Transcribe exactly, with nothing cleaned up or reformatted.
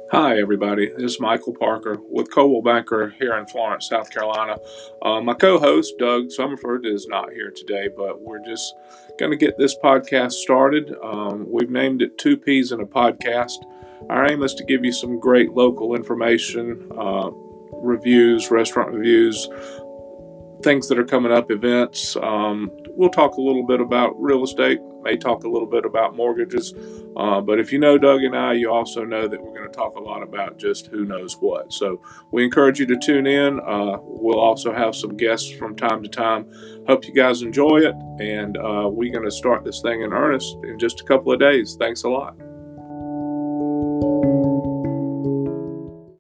Hi, everybody. This is Michael Parker with Coldwell Banker here in Florence, South Carolina. Uh, my co host, Doug Summerford, is not here today, but we're just going to get this podcast started. Um, we've named it Two Peas in a Podcast. Our aim is to give you some great local information, uh, reviews, restaurant reviews, things that are coming up, events. Um, we'll talk a little bit about real estate, may talk a little bit about mortgages. Uh, but if you know Doug and I, you also know that we're going to talk a lot about just who knows what. So we encourage you to tune in. Uh, we'll also have some guests from time to time. Hope you guys enjoy it. And uh, we're going to start this thing in earnest in just a couple of days. Thanks a lot.